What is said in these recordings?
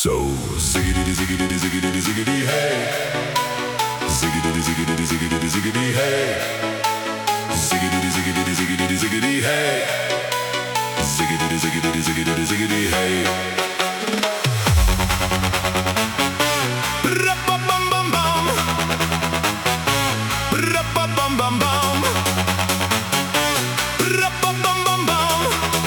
So ziggity ziggity ziggity ziggity hey, ziggity ziggity ziggity ziggity hey, ziggity ziggity ziggity ziggity hey, ziggity ziggity ziggity ziggity hey. Ra-ba-bum-bum-bum, ra-ba-bum-bum-bum, ra-ba-bum-bum-bum.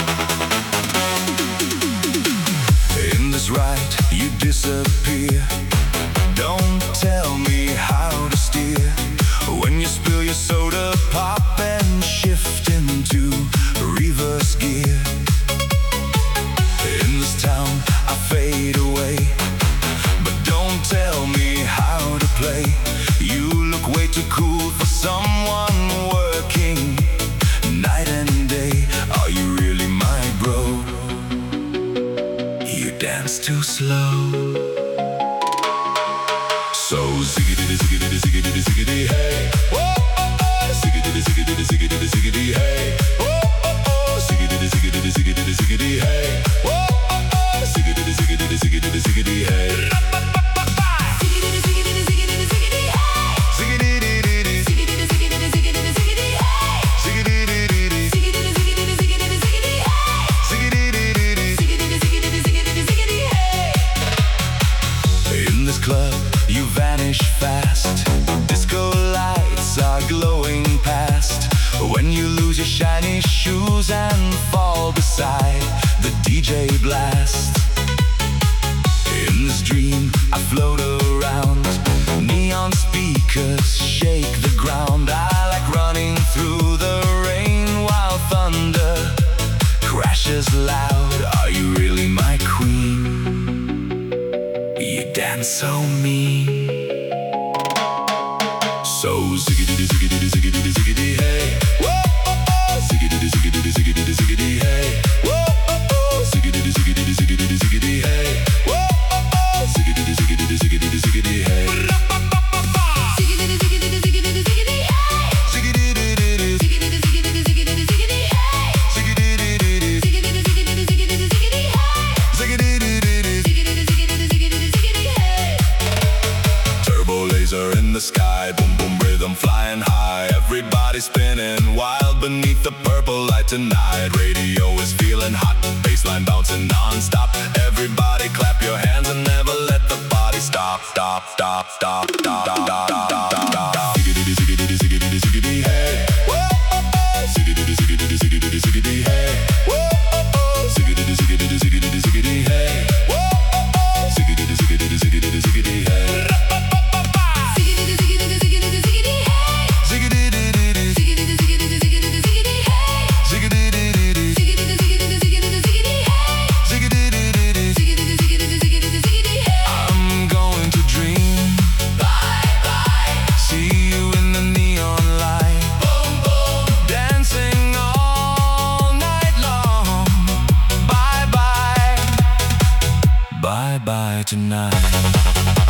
In this ride you disappear. Don't tell me how to steer. When you spill your soda pop and shift into reverse gear. In this town I fade away, but don't tell me how to play. You look way too cool for someone working night and day. Are you really my bro? You dance too slow. So ziggity ziggity ziggity ziggity hey, whoa oh oh, ziggity ziggity ziggity ziggity hey, whoa oh oh, ziggity ziggity ziggity ziggity hey, whoa oh oh, ziggity ziggity ziggity ziggity hey. Ziggity ziggity ziggity ziggity hey, ziggity ziggity ziggity ziggity ziggity hey, ziggity ziggity ziggity ziggity ziggity hey, ziggity ziggity ziggity ziggity ziggity hey. In this club you vanish fast. Disco lights are glowing past. When you lose your shiny shoes and fall beside the DJ blast. In this dream I float around. Neon speakers shake the ground. I like running through the rain while thunder crashes loud. Are you really my queen? You dance so mean. So ziggity ziggity ziggity ziggity hey, whoa oh oh, ziggity ziggity ziggity ziggity hey, whoa oh oh, ziggity ziggity ziggity ziggity hey, whoa oh oh, ziggity ziggity ziggity ziggity hey. Ziggity ziggity ziggity ziggity hey, ziggity ziggity ziggity ziggity ziggity hey, ziggity ziggity ziggity ziggity ziggity hey, ziggity ziggity ziggity ziggity ziggity hey. Turbo laser in the sky, boom boom rhythm flying high. Everybody spinning wild beneath the purple light tonight. Radio is feeling hot, bassline bouncing non-stop. Everybody clap your hands and never let the body stop. Stop, stop, stop, stop, stop, stop, stop, stop. Ziggity ziggity ziggity ziggity hey, whoa oh oh, ziggity ziggity ziggity ziggity hey, whoa oh oh, ziggity ziggity ziggity ziggity hey, whoa oh oh, ziggity ziggity ziggity ziggity hey. Bye-bye tonight.